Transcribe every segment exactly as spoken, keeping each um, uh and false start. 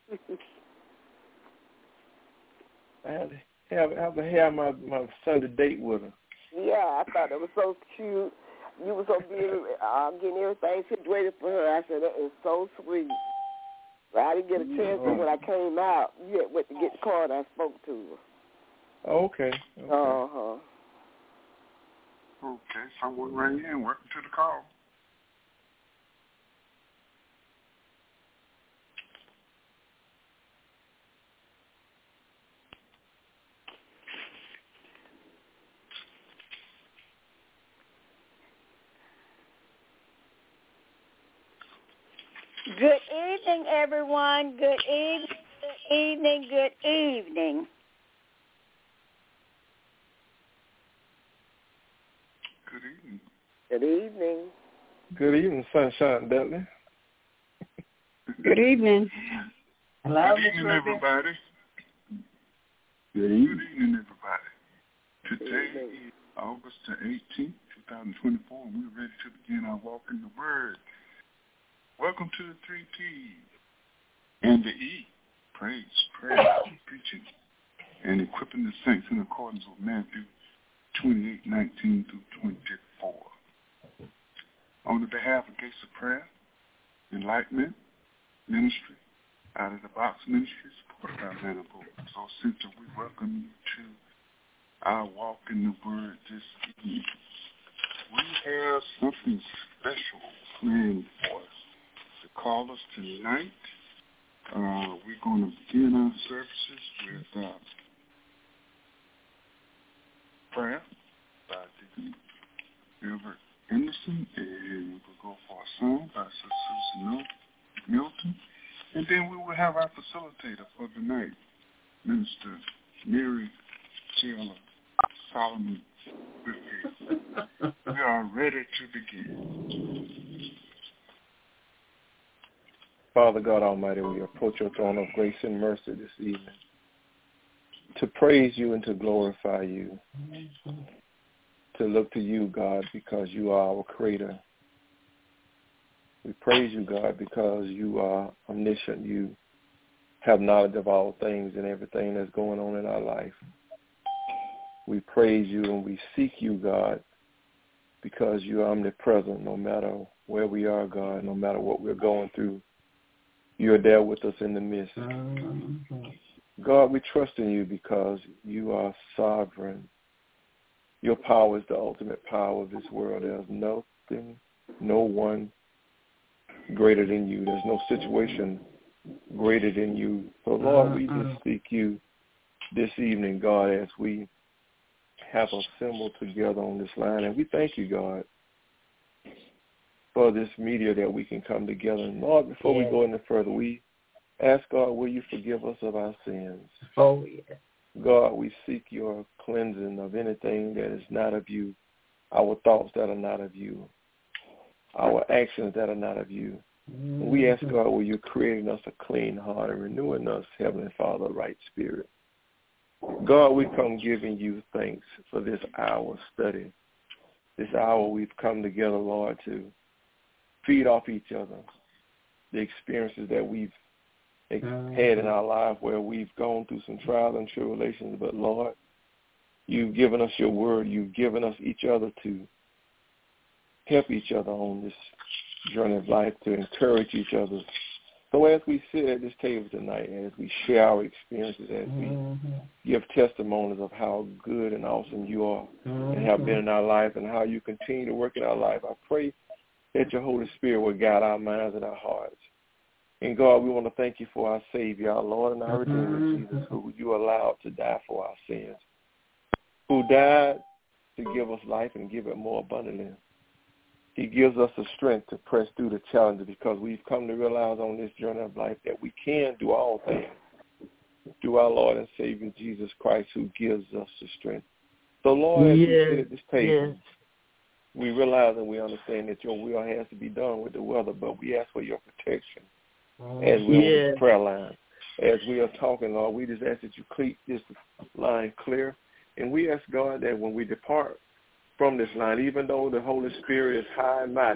I had to have, have, to have my, my Sunday date with her. Yeah, I thought it was so cute. You were so beautiful, uh, getting everything situated for her. I said, that is so sweet. But I didn't get a chance to when I came out. You had went to get the card. I spoke to her. Okay. okay. Uh-huh. Okay, someone rang in. Welcome to the call. Good evening, everyone. Good evening, good evening, good evening. Good evening. Good evening. Good evening, Sunshine Dudley. Good evening. Hello, Good evening, everybody. Good evening, everybody. Today is August the eighteenth, twenty twenty-four, and we're ready to begin our walk in the Word. Welcome to the three T's and the E, praise, prayer, preaching, and equipping the saints in accordance with Matthew twenty-eight nineteen through twenty-four. On the behalf of Gates of Prayer, Enlightenment Ministry, Out of the Box Ministry, supported by Manifold Soul Center, we welcome you to our walk in the Word this evening. We have something special planned for us. To call us tonight, uh, we're going to begin our services with uh, prayer by Deacon Gilbert Anderson, and we'll go for a song by Sister Susan Milton, and then we will have our facilitator for the night, Minister Mary Taylor Solomon. We are ready to begin. Father God Almighty, we approach your throne of grace and mercy this evening to praise you and to glorify you, to look to you, God, because you are our creator. We praise you, God, because you are omniscient. You have knowledge of all things and everything that's going on in our life. We praise you and we seek you, God, because you are omnipresent no matter where we are, God, no matter what we're going through. You are there with us in the midst. God, we trust in you because you are sovereign. Your power is the ultimate power of this world. There's nothing, no one greater than you. There's no situation greater than you. So, Lord, we just seek you this evening, God, as we have assembled together on this line. And we thank you, God, for this media that we can come together. And Lord, before yeah. we go any further, we ask, God, will you forgive us of our sins? Oh, yeah. God, we seek your cleansing of anything that is not of you, our thoughts that are not of you, our actions that are not of you. Mm-hmm. We ask, God, will you create in us a clean heart and renewing us, Heavenly Father, a right spirit. God, we come giving you thanks for this hour study. This hour we've come together, Lord, to feed off each other, the experiences that we've mm-hmm. had in our life where we've gone through some trials and tribulations. But, Lord, you've given us your word. You've given us each other to help each other on this journey of life, to encourage each other. So as we sit at this table tonight, as we share our experiences, as we mm-hmm. give testimonies of how good and awesome you are mm-hmm. and have been in our life and how you continue to work in our life, I pray that your Holy Spirit will guide our minds and our hearts. And God, we want to thank you for our Savior, our Lord and our Redeemer, mm-hmm. Jesus, who you allowed to die for our sins, who died to give us life and give it more abundantly. He gives us the strength to press through the challenges because we've come to realize on this journey of life that we can do all things through our Lord and Savior, Jesus Christ, who gives us the strength. So, Lord, as yes. we sit at this table, yes. we realize and we understand that your will has to be done with the weather, but we ask for your protection as we're yes. on the prayer line. As we are talking, Lord, we just ask that you keep this line clear. And we ask, God, that when we depart from this line, even though the Holy Spirit is high and mighty,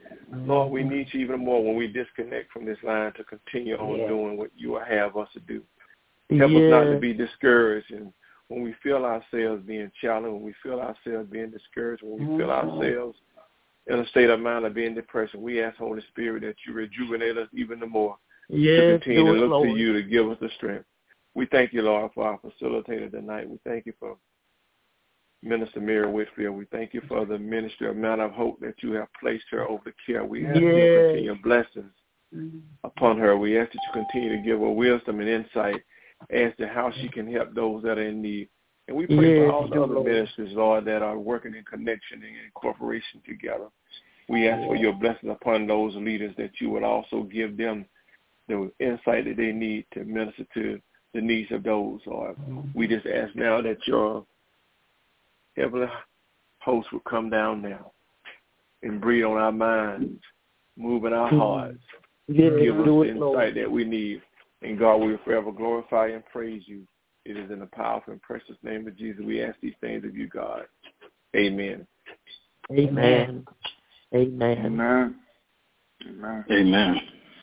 Lord, we need you even more when we disconnect from this line to continue on yeah. doing what you have us to do. Help yeah. us not to be discouraged. And when we feel ourselves being challenged, when we feel ourselves being discouraged, when we mm-hmm. feel ourselves in a state of mind of being depressed, we ask, Holy Spirit, that you rejuvenate us even the more yes, to continue to it, look Lord. to you to give us the strength. We thank you, Lord, for our facilitator tonight. We thank you for Minister Mary Whitfield. We thank you for the ministry of Mount of Hope that you have placed her over the care. We ask yes. you to continue blessings mm-hmm. upon her. We ask that you continue to give her wisdom and insight as to how she can help those that are in need. And we pray yes, for all the other Lord. ministers, Lord, that are working in connection and in cooperation together. We ask yes. for your blessings upon those leaders, that you would also give them the insight that they need to minister to the needs of those. Lord, mm-hmm. we just ask now that your heavenly host will come down now and breathe on our minds, move in our hearts, yes, give us do the it, insight Lord. that we need. And God, we will forever glorify and praise you. It is in the powerful and precious name of Jesus we ask these things of you, God. Amen. Amen. Amen. Amen. Amen. Amen.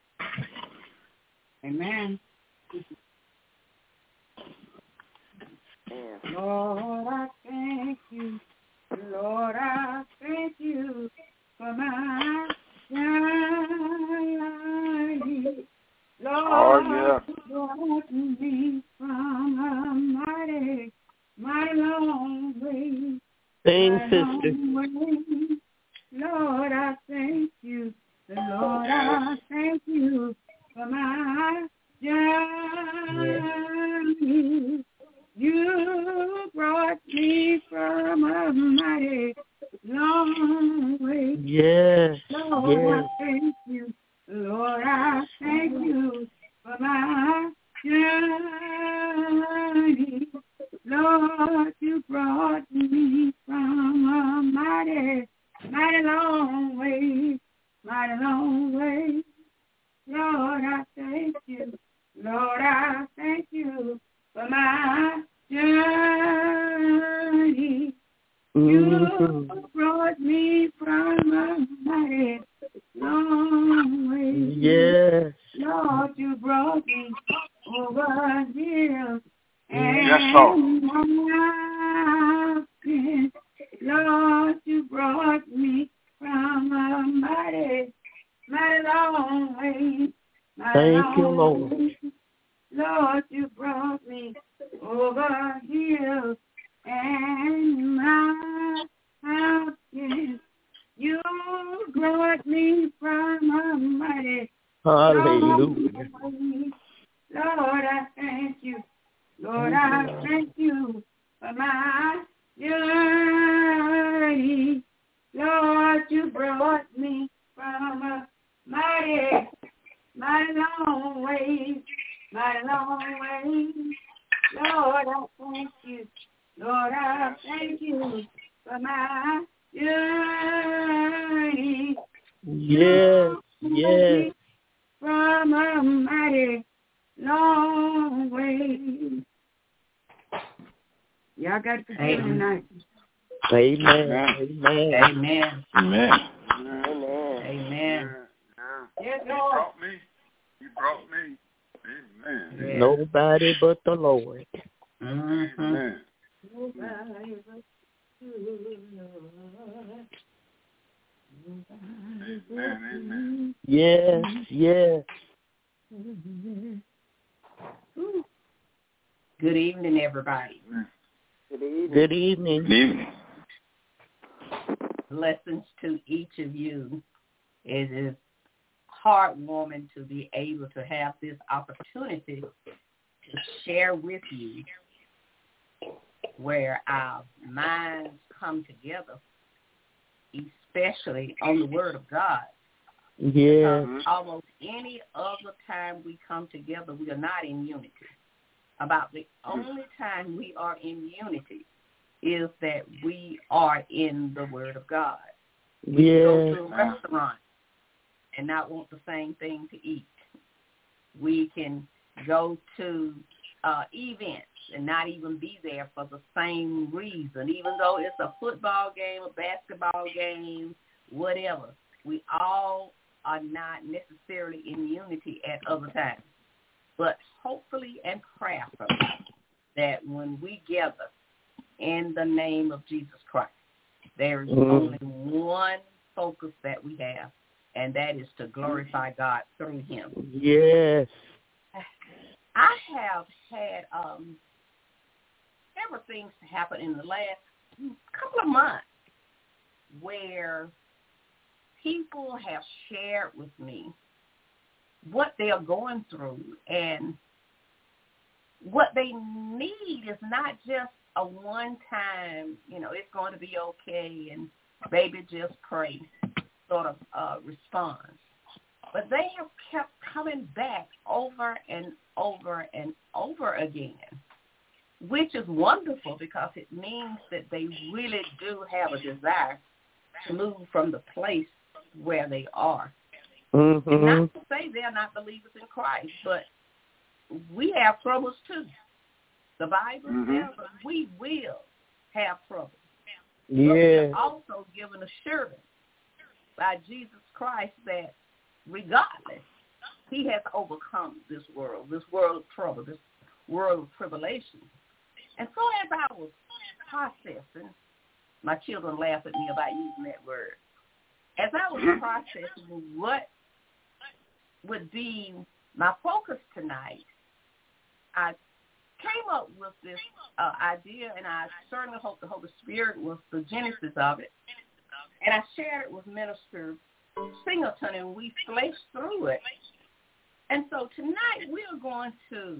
Amen. Yeah. Lord, I thank you. Lord, I thank you for my journey. Lord, oh, yeah. brought me from a mighty, mighty long way. Sing, sister. Way. Lord, I thank you. Lord, I thank you for my journey. You brought me from a mighty long way. Yes. Lord, yes. I thank you. Lord, I thank you for my journey. Lord, you brought me from a mighty, mighty long way, mighty long way. Lord, I thank you. Lord, I thank you for my journey. Mm-hmm. You brought me from a mighty long way. Yes. Lord, you brought me over hills and yes, Lord. mountains. Lord, you brought me from a mighty, mighty long way. Mighty Thank long you, Lord. Way. Lord, you brought me over hills and mountains. You brought me from a mighty Hallelujah. Lord, I thank you. Lord, I thank you for my journey. Lord, you brought me from a mighty, mighty long way, mighty long way. Lord, I thank you. Lord, I thank you for my journey. Yes, yes. From a mighty long way. Y'all got to forgive me tonight. Amen. Amen. Amen. Amen. Amen. Amen. Yes, Lord. You brought me. You brought me. Amen. Yes. Nobody but the Lord. Mm-hmm. Amen. Nobody but the Lord. Amen. Amen. Yes, yes. Good evening, everybody. Good evening. Good evening. Good evening. Blessings to each of you. It is heartwarming to be able to have this opportunity to share with you where our minds come together, especially on the Word of God. Yeah. Because almost any other time we come together, we are not in unity. About the only time we are in unity is that we are in the Word of God. We yeah. go to a restaurant and not want the same thing to eat. We can go to uh, events and not even be there for the same reason, even though it's a football game, a basketball game, whatever. We all are not necessarily in unity at other times. But hopefully and prayerfully that when we gather in the name of Jesus Christ, there is mm. only one focus that we have, and that is to glorify God through him. Yes. I have had um, several things happen in the last couple of months where people have shared with me what they are going through, and what they need is not just a one-time, you know, it's going to be okay and baby just pray sort of uh, response. But they have kept coming back over and over and over again, which is wonderful because it means that they really do have a desire to move from the place where they are. Mm-hmm. And not to say they're not believers in Christ, but we have troubles too. The Bible mm-hmm. tells us we will have trouble. Yeah. But we're also given assurance by Jesus Christ that regardless, he has overcome this world, this world of trouble, this world of tribulation. And so as I was processing, my children laugh at me about using that word. As I was processing what would be my focus tonight, I came up with this uh, idea, and I certainly hope the Holy Spirit was the genesis of it. And I shared it with Minister Singleton, and we fleshed through it. And so tonight we are going to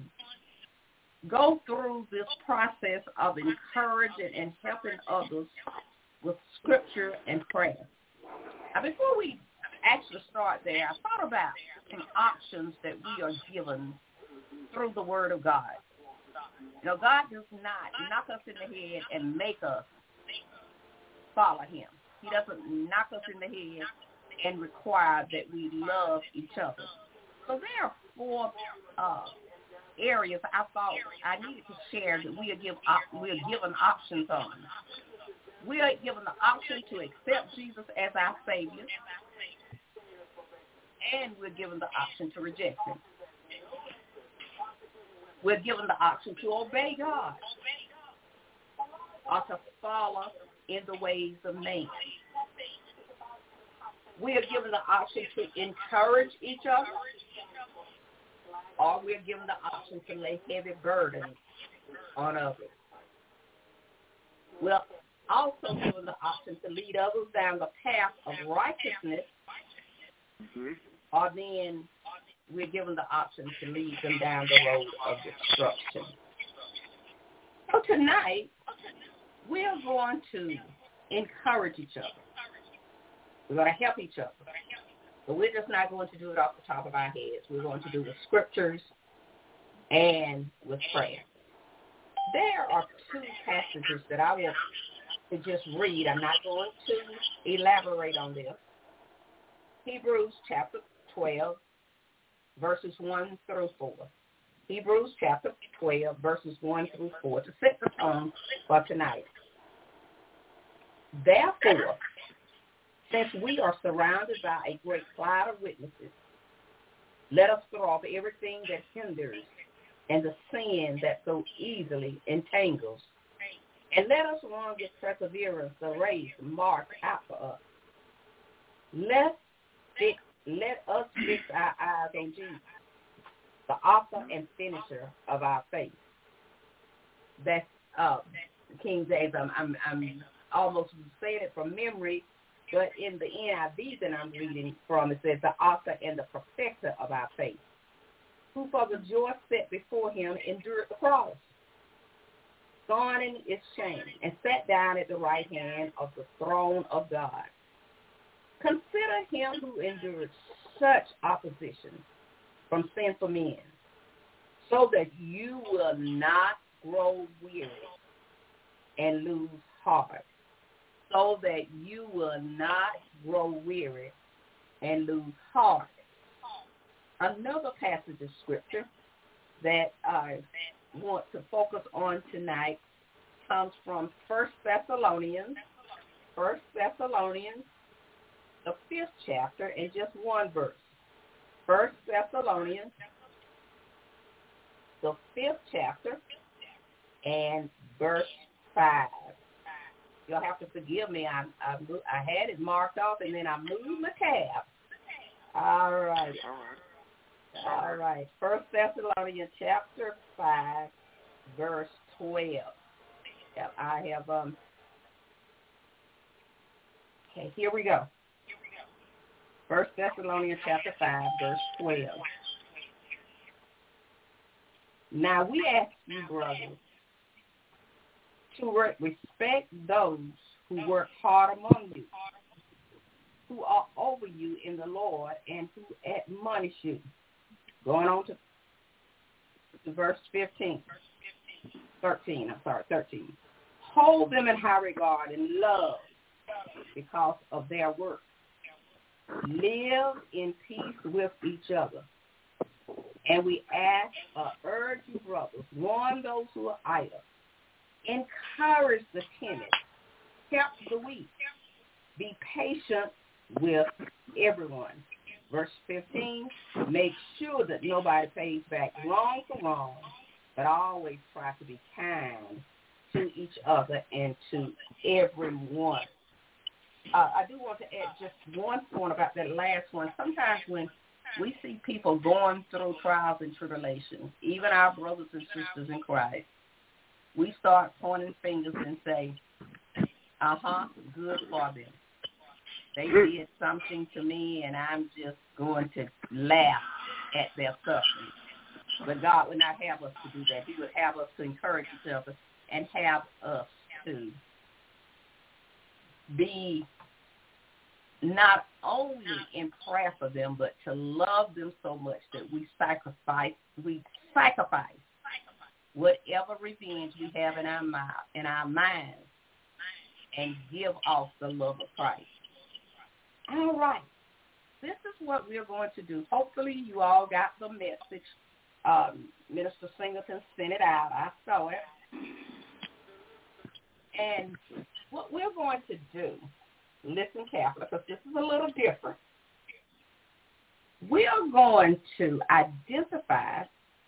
go through this process of encouraging and helping others with scripture and prayer. Now, before we actually start there, I thought about some options that we are given through the Word of God. You know, God does not knock us in the head and make us follow him. He doesn't knock us in the head and require that we love each other. So there are four uh, areas I thought I needed to share that we are, give, op- we are given options on. We are given the option to accept Jesus as our Savior, and we're given the option to reject him. We're given the option to obey God or to follow in the ways of man. We are given the option to encourage each other, or we're given the option to lay heavy burdens on others. We're also given the option to lead others down the path of righteousness, mm-hmm. or then we're given the option to lead them down the road of destruction. So tonight, we're going to encourage each other. We're going to help each other. But we're just not going to do it off the top of our heads. We're going to do with scriptures and with prayer. There are two passages that I want to just read. I'm not going to elaborate on them. Hebrews chapter twelve, verses one through four. Hebrews chapter twelve, verses one through four, to set the tone for tonight. Therefore, since we are surrounded by a great cloud of witnesses, let us throw off everything that hinders and the sin that so easily entangles, and let us run with perseverance the race marked out for us. Let fix, let us fix our eyes on Jesus, the author and finisher of our faith. That's uh, King James. I'm, I'm, I'm almost saying it from memory, but in the N I V that I'm reading from, it says the author and the perfecter of our faith, who for the joy set before him endured the cross, scorning its shame, and sat down at the right hand of the throne of God. Consider him who endured such opposition from sinful men, so that you will not grow weary and lose heart. So that you will not grow weary and lose heart. Another passage of scripture that I want to focus on tonight comes from First Thessalonians, First Thessalonians the fifth chapter and just one verse. First Thessalonians, the fifth chapter, and verse five. You'll have to forgive me. I, I, I had it marked off, and then I moved my tab. All right. All right. First Thessalonians chapter five, verse twelve. Yep, I have, um, okay, here we go. First Thessalonians chapter five, verse twelve. Now we ask you, brothers, to respect those who work hard among you, who are over you in the Lord, and who admonish you. Going on to, to verse fifteen, thirteen, I'm sorry, thirteen. Hold them in high regard and love because of their work. Live in peace with each other. And we ask, uh, urge you, brothers, warn those who are idle. Encourage the timid. Help the weak. Be patient with everyone. Verse fifteen, make sure that nobody pays back wrong for wrong, but always try to be kind to each other and to everyone. Uh, I do want to add just one point about that last one. Sometimes when we see people going through trials and tribulations, even our brothers and sisters in Christ, we start pointing fingers and say, uh-huh, good for them. They did something to me, and I'm just going to laugh at their suffering. But God would not have us to do that. He would have us to encourage each other and have us to be not only in prayer for them, but to love them so much that we sacrifice, we sacrifice whatever revenge we have in our mouth, in our minds, and give off the love of Christ. All right. This is what we're going to do. Hopefully you all got the message. Um, Minister Singleton sent it out. I saw it. And what we're going to do, listen carefully, because this is a little different. We are going to identify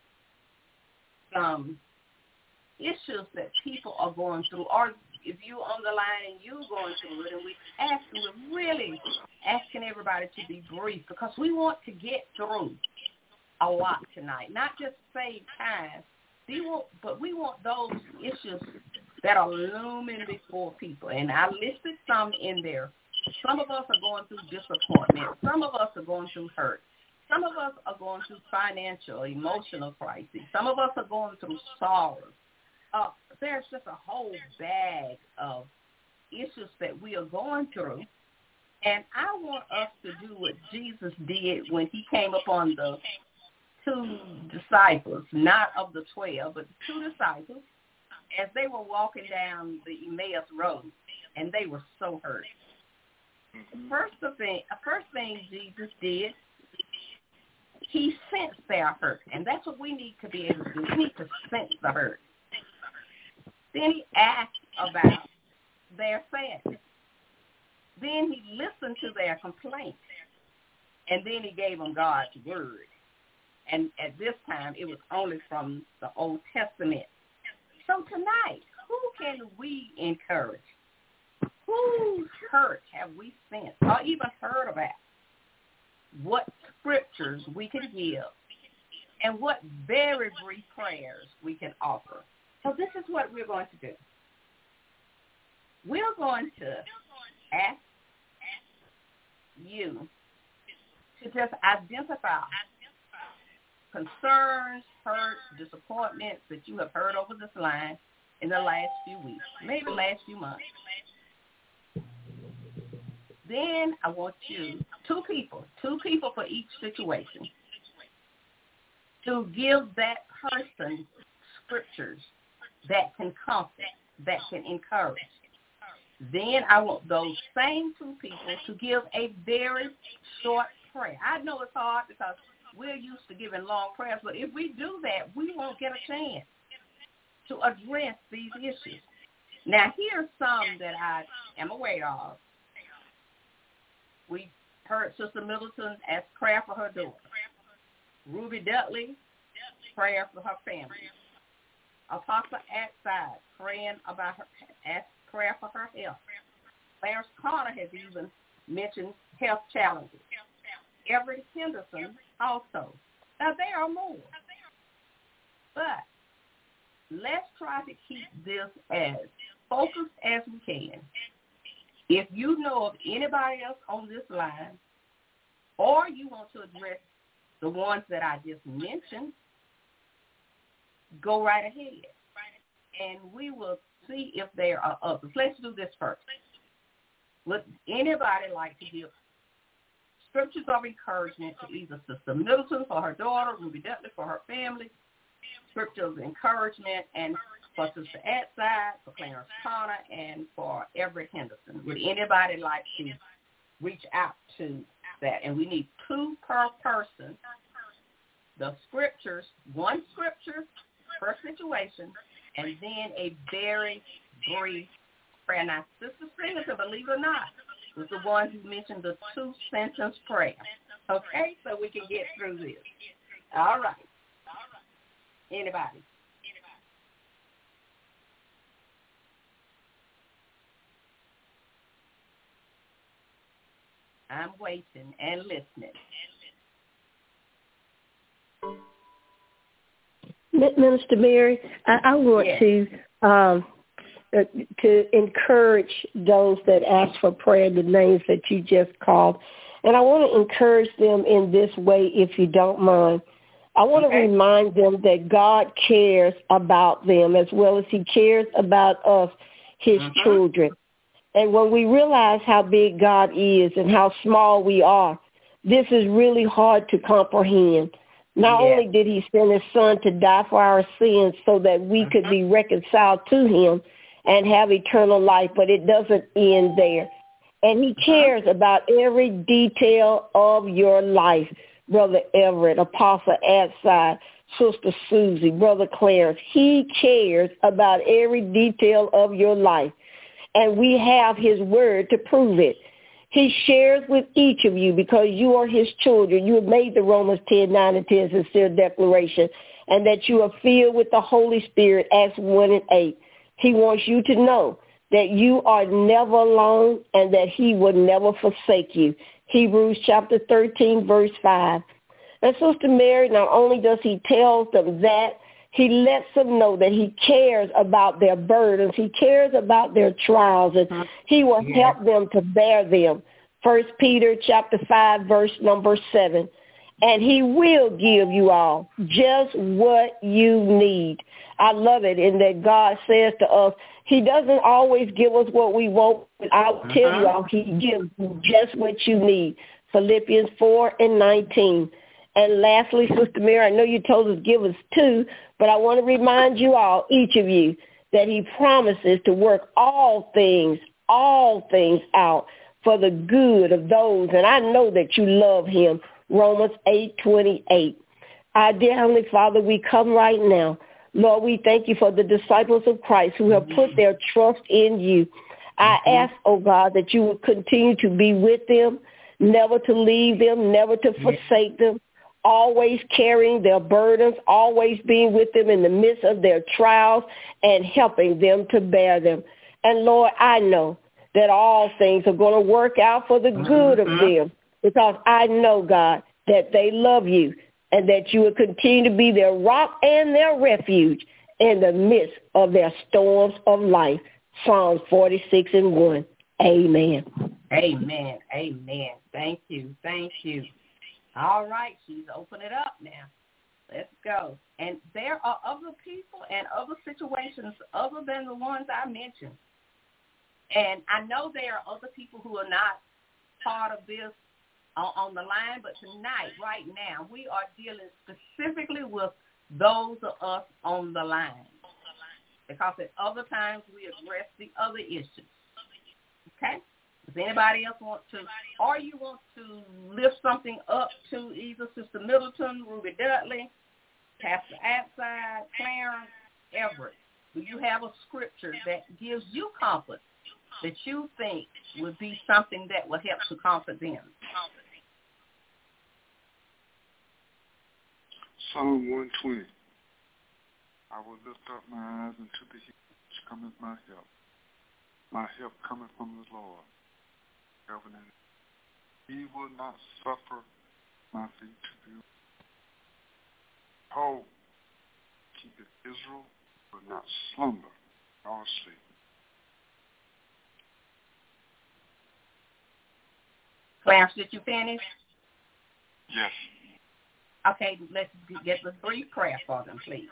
some issues that people are going through, or if you're on the line and you're going through it, and we ask, we're really asking everybody to be brief, because we want to get through a lot tonight, not just save time, we want, but we want those issues that are looming before people. And I listed some in there. Some of us are going through disappointment. Some of us are going through hurt. Some of us are going through financial, emotional crises. Some of us are going through sorrow. Uh, there's just a whole bag of issues that we are going through. And I want us to do what Jesus did when he came upon the two disciples, not of the twelve, but the two disciples, as they were walking down the Emmaus Road, and they were so hurt. Mm-hmm. First thing, first thing Jesus did, he sensed their hurt, and that's what we need to be able to do. We need to sense the hurt. Then he asked about their sadness. Then he listened to their complaints, and then he gave them God's word. And at this time, it was only from the Old Testament. So tonight, who can we encourage? Whose hurt have we sensed or even heard about? What scriptures we can give, and what very brief prayers we can offer. So this is what we're going to do. We're going to ask you to just identify concerns, hurt, disappointments that you have heard over this line in the last few weeks, maybe last few months. Then I want you, two people, two people for each situation, to give that person scriptures that can comfort, that can encourage. Then I want those same two people to give a very short prayer. I know it's hard because we're used to giving long prayers, but if we do that, we won't get a chance to address these issues. Now, here's some that I am aware of. We heard Sister Middleton ask prayer for her daughter. Ruby Dudley, prayer for her family. Apostle Atside, praying about her, ask prayer for her health. Clarence Carter has even mentioned health challenges. Everett Henderson also. Now, there are more. But let's try to keep this as focused as we can. If you know of anybody else on this line, or you want to address the ones that I just mentioned, go right ahead. And we will see if there are others. Let's do this first. Would anybody like to give scriptures of encouragement to either Sister Middleton for her daughter, Ruby Dudley for her family, scriptures of encouragement, and for Sister Atside, for Clarence Connor, and for Everett Henderson? Would anybody like to reach out to that? And we need two per person. The scriptures, one scripture per situation, and then a very brief prayer. Now, Sister Singleton, believe it or not, was the one who mentioned the two-sentence prayer. Okay, so we can get through this. All right. Anybody? I'm waiting and listening. Minister Mary, I, I want yes. to um, uh, to encourage those that ask for prayer, the names that you just called, and I want to encourage them in this way, if you don't mind. I want okay. to remind them that God cares about them as well as he cares about us, his mm-hmm. children. And when we realize how big God is and how small we are, this is really hard to comprehend. Not yeah. only did he send his son to die for our sins so that we mm-hmm. could be reconciled to him and have eternal life, but it doesn't end there. And he cares mm-hmm. about every detail of your life. Brother Everett, Apostle Adside, Sister Susie, Brother Clarence. He cares about every detail of your life. And we have his word to prove it. He shares with each of you because you are his children. You have made the Romans ten, nine, and ten sincere declaration, and that you are filled with the Holy Spirit, Acts one and eight. He wants you to know that you are never alone and that he will never forsake you. Hebrews chapter thirteen, verse five. And Sister Mary, not only does he tell them that, he lets them know that he cares about their burdens. He cares about their trials, and he will yeah. help them to bear them. First Peter chapter five, verse number seven. And he will give you all just what you need. I love it in that God says to us, he doesn't always give us what we want. I'll uh-huh. tell you all, he gives you just what you need. Philippians four and nineteen. And lastly, Sister Mary, I know you told us give us two, but I want to remind you all, each of you, that he promises to work all things, all things out for the good of those. And I know that you love him. Romans eight twenty-eight. Our dear Heavenly Father, we come right now. Lord, we thank you for the disciples of Christ who have put their trust in you. I ask, oh God, that you will continue to be with them, never to leave them, never to forsake them, always carrying their burdens, always being with them in the midst of their trials and helping them to bear them. And Lord, I know that all things are going to work out for the good of them because I know, God, that they love you and that you will continue to be their rock and their refuge in the midst of their storms of life. Psalms forty-six and one. Amen. Amen. Amen. Thank you. Thank you. All right, she's open it up now. Let's go. And there are other people and other situations other than the ones I mentioned. And I know there are other people who are not part of this on, on the line, but tonight, right now, we are dealing specifically with those of us on the line. Because at other times we address the other issues. Okay? Does anybody else want to, or you want to lift something up to either Sister Middleton, Ruby Dudley, Pastor Atside, Clarence, Everett? Do you have a scripture that gives you comfort that you think would be something that will help to comfort them? Psalm one twenty. I will lift up my eyes unto the hills, which cometh my help. My help cometh from the Lord. Covenant. He will not suffer my feet to be. Hold, keep it. Israel will not slumber nor sleep. Clarence, did you finish? Yes. Okay, let's get the brief prayer for them, please.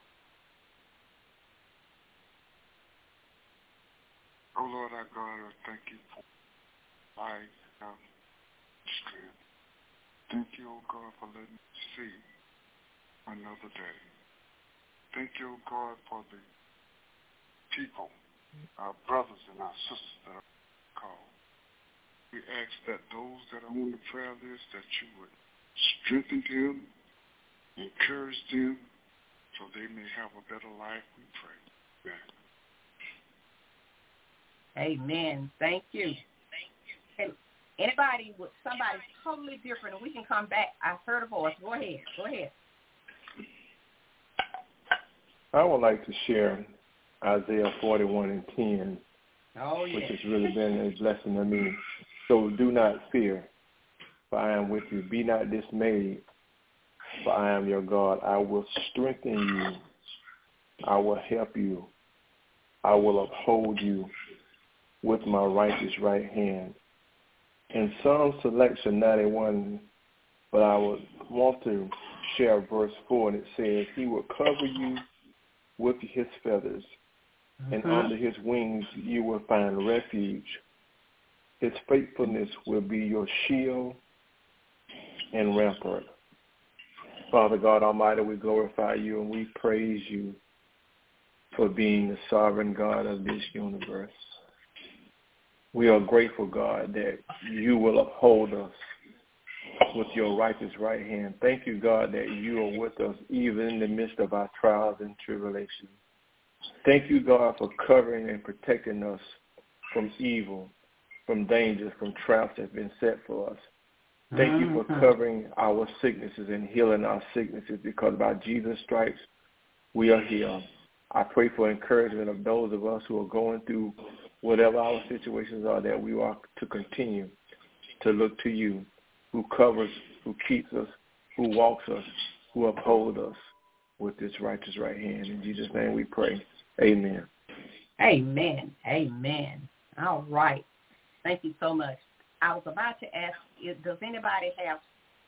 Oh, Lord, our God, I thank you for life, health, strength. Thank you, oh God, for letting me see another day. Thank you, oh God, for the people, our brothers and our sisters that are called. We ask that those that are on the prayer list, that you would strengthen them, encourage them, so they may have a better life, we pray. Amen. Amen. Thank you. And anybody with somebody totally different, and we can come back. I heard a voice. Go ahead. Go ahead. I would like to share Isaiah forty-one and ten, oh, yeah. which has really been a blessing to me. So do not fear, for I am with you. Be not dismayed, for I am your God. I will strengthen you. I will help you. I will uphold you with my righteous right hand. In Psalm Selection ninety-one, but I would want to share verse four, and it says, he will cover you with his feathers, mm-hmm. and under his wings you will find refuge. His faithfulness will be your shield and rampart. Father God Almighty, we glorify you and we praise you for being the sovereign God of this universe. We are grateful, God, that you will uphold us with your righteous right hand. Thank you, God, that you are with us even in the midst of our trials and tribulations. Thank you, God, for covering and protecting us from evil, from danger, from traps that have been set for us. Thank you for covering our sicknesses and healing our sicknesses, because by Jesus' stripes we are healed. I pray for encouragement of those of us who are going through whatever our situations are, that we are to continue to look to you, who covers, who keeps us, who walks us, who upholds us with this righteous right hand. In Jesus' name we pray. Amen. Amen. Amen. All right. Thank you so much. I was about to ask, does anybody have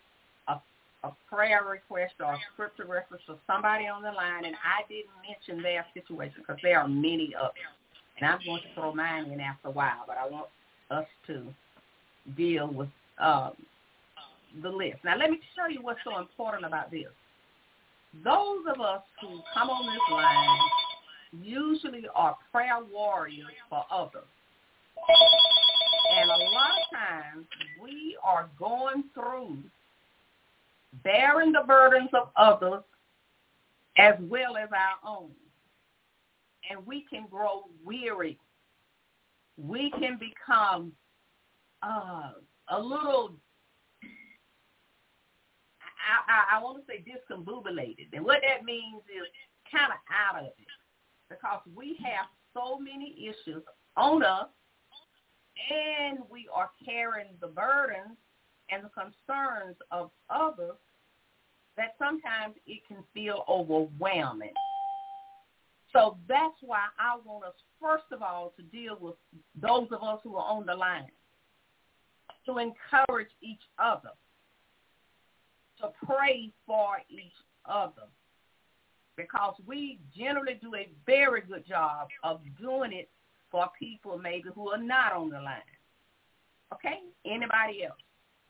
a, a prayer request or a scripture reference for somebody on the line? And I didn't mention their situation because there are many of them. And I'm going to throw mine in after a while, but I want us to deal with um, the list. Now, let me show you what's so important about this. Those of us who come on this line usually are prayer warriors for others. And a lot of times we are going through bearing the burdens of others as well as our own. And we can grow weary. We can become uh, a little, I, I, I want to say discombobulated. And what that means is kind of out of it, because we have so many issues on us, and we are carrying the burdens and the concerns of others, that sometimes it can feel overwhelming. So that's why I want us, first of all, to deal with those of us who are on the line, to encourage each other, to pray for each other, because we generally do a very good job of doing it for people maybe who are not on the line. Okay? Anybody else?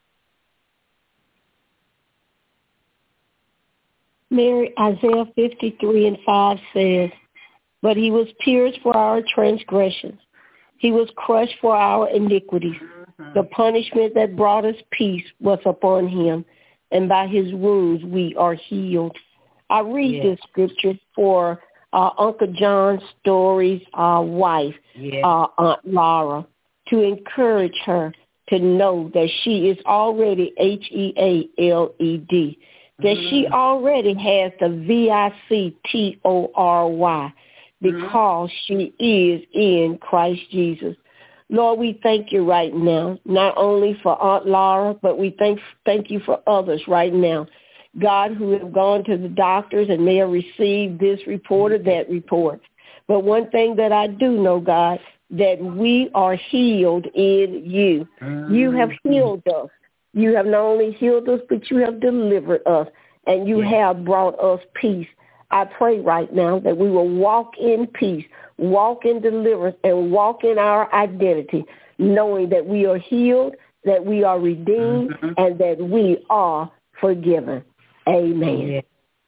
Mary, Isaiah fifty-three and five says, but he was pierced for our transgressions. He was crushed for our iniquities. Mm-hmm. The punishment that brought us peace was upon him, and by his wounds we are healed. I read yes. this scripture for uh, Uncle John Story's uh, wife, yes. uh, Aunt Laura, to encourage her to know that she is already H E A L E D, that mm-hmm. she already has the V I C T O R Y because mm-hmm. she is in Christ Jesus. Lord, we thank you right now, not only for Aunt Laura, but we thank thank you for others right now, God, who have gone to the doctors and may have received this report or that report. But one thing that I do know, God, that we are healed in you. Mm-hmm. You have healed us. You have not only healed us, but you have delivered us, and you yeah. have brought us peace. I pray right now that we will walk in peace, walk in deliverance, and walk in our identity, knowing that we are healed, that we are redeemed, mm-hmm. and that we are forgiven. Amen. Yeah.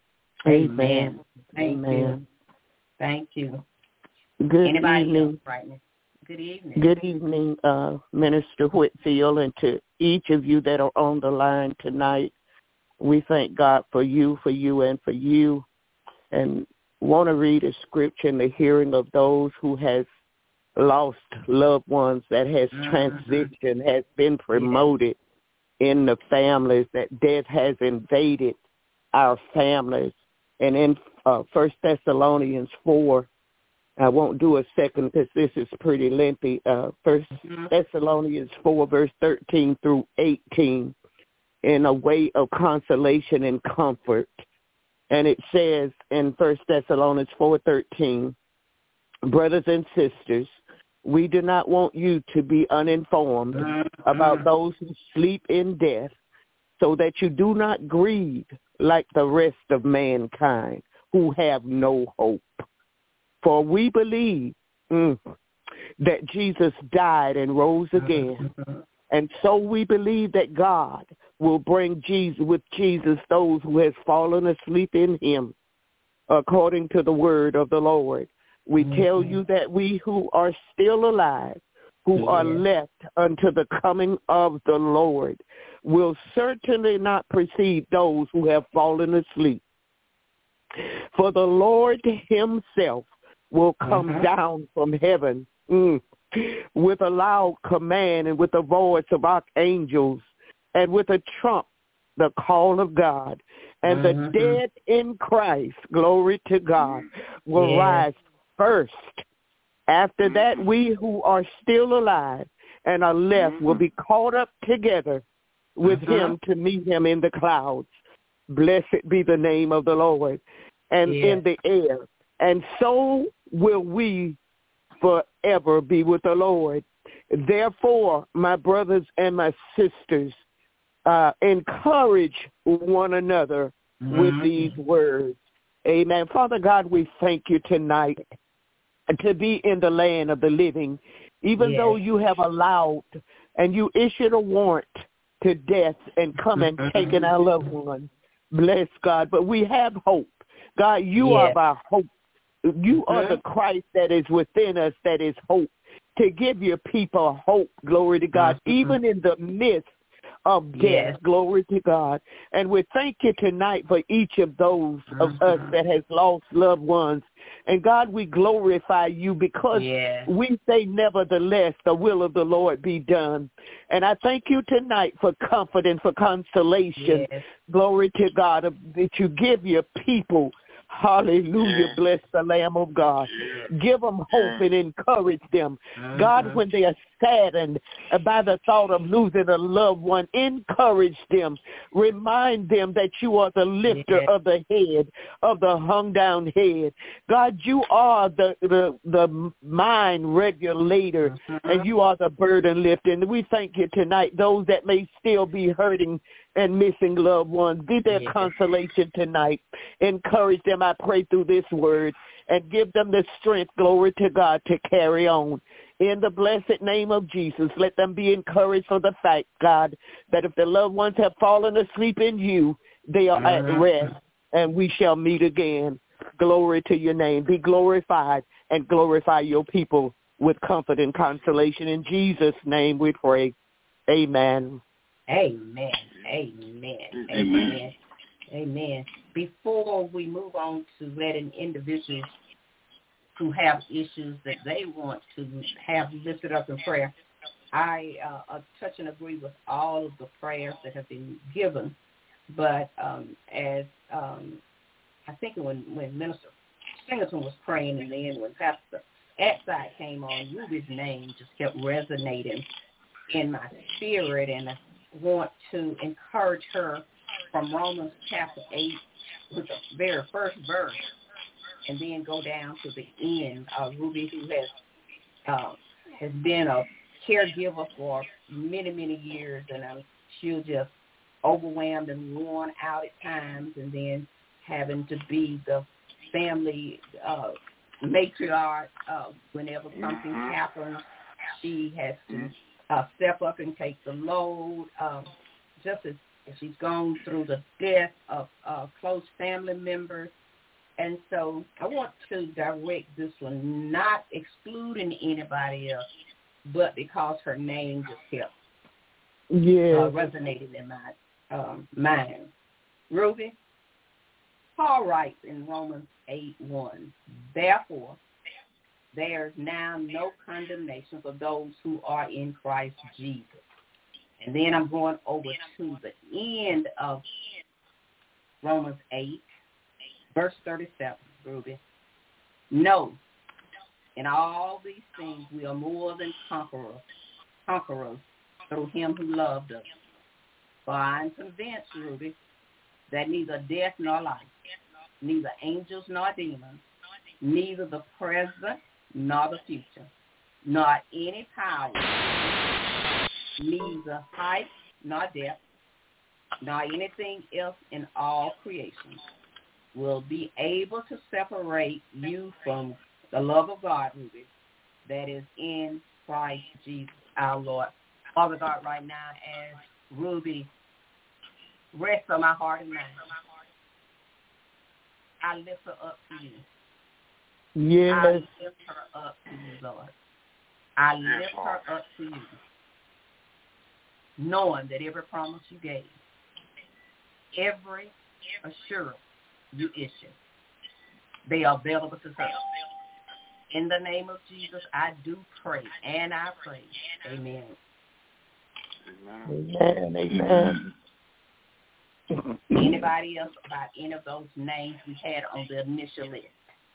Amen. Thank Amen. you. Thank you. Good Anybody evening. Else right now? Good evening. Good evening, uh, Minister Whitfield, and to each of you that are on the line tonight. We thank God for you, for you, and for you. And want to read a scripture in the hearing of those who has lost loved ones, that has transitioned, has been promoted in the families, that death has invaded our families. And in uh, First Thessalonians four, I won't do a second because this is pretty lengthy. Uh, First mm-hmm. Thessalonians four, verse thirteen through eighteen, in a way of consolation and comfort. And it says in First Thessalonians four thirteen, brothers and sisters, we do not want you to be uninformed mm-hmm. about those who sleep in death, so that you do not grieve like the rest of mankind who have no hope. For we believe mm, that Jesus died and rose again. And so we believe that God will bring Jesus with Jesus those who has fallen asleep in him, according to the word of the Lord. We mm-hmm. tell you that we who are still alive, who yeah. are left unto the coming of the Lord, will certainly not precede those who have fallen asleep. For the Lord himself will come mm-hmm. down from heaven mm, with a loud command and with the voice of archangels and with a trump, the call of God. And mm-hmm. the dead in Christ, glory to God, will yeah. rise first. After that, we who are still alive and are left mm-hmm. will be caught up together with mm-hmm. him to meet him in the clouds. Blessed be the name of the Lord. And yeah. in the air. And so will we forever be with the Lord. Therefore, my brothers and my sisters, uh, encourage one another mm-hmm. with these words. Amen. Father God, we thank you tonight to be in the land of the living, even yes. though you have allowed and you issued a warrant to death and come and taken our loved one. Bless God. But we have hope. God, you yes. are our hope. You are the Christ that is within us, that is hope, to give your people hope, glory to God, mm-hmm. even in the midst of death, yes. glory to God. And we thank you tonight for each of those mm-hmm. of us that has lost loved ones. And God, we glorify you because yes. we say, nevertheless, the will of the Lord be done. And I thank you tonight for comfort and for consolation, yes. glory to God, that you give your people. Hallelujah. Yeah. Bless the Lamb of God. Yeah. Give them hope yeah. and encourage them. Uh-huh. God, when they are saddened by the thought of losing a loved one, encourage them. Remind them that you are the lifter yeah. of the head, of the hung down head. God, you are the the, the mind regulator, uh-huh. and you are the burden lifter. And we thank you tonight, those that may still be hurting and missing loved ones. Be their yeah. consolation tonight. Encourage them, I pray, through this word, and give them the strength, glory to God, to carry on. In the blessed name of Jesus, let them be encouraged for the fact, God, that if the loved ones have fallen asleep in you, they are at rest, and we shall meet again. Glory to your name. Be glorified and glorify your people with comfort and consolation. In Jesus' name we pray. Amen. Amen. Amen. Amen. Amen. Before we move on to letting individuals who have issues that they want to have lifted up in prayer. I uh, touch and agree with all of the prayers that have been given, but um, as um, I think when, when Minister Singleton was praying, and then when Pastor Exide came on, Ruby's name just kept resonating in my spirit, and I want to encourage her from Romans chapter eight with the very first verse, and then go down to the end. Uh, Ruby, who has uh, has been a caregiver for many, many years, and I'm she'll just overwhelmed and worn out at times, and then having to be the family uh, matriarch uh, whenever something happens. She has to uh, step up and take the load, um, just as she's gone through the death of uh, close family members. And so I want to direct this one, not excluding anybody else, but because her name just kept yeah. uh, resonating in my um, mind. Ruby, Paul writes in Romans eight one, therefore, there is now no condemnation for those who are in Christ Jesus. And then I'm going over to the end of Romans eight, verse thirty-seven, Ruby. No, in all these things we are more than conquerors, conquerors through him who loved us. For I am convinced, Ruby, that neither death nor life, neither angels nor demons, neither the present nor the future, nor any power, neither height nor depth, nor anything else in all creation will be able to separate you from the love of God, Ruby, that is in Christ Jesus our Lord. Father God, right now, as Ruby rests on my heart and mind, I lift her up to you. Yes. I lift her up to you, Lord. I lift her up to you, knowing that every promise you gave, every assurance you issue, they are available to her. In the name of Jesus, I do pray, and I pray. Amen. Amen. Amen. Anybody else about any of those names we had on the initial list?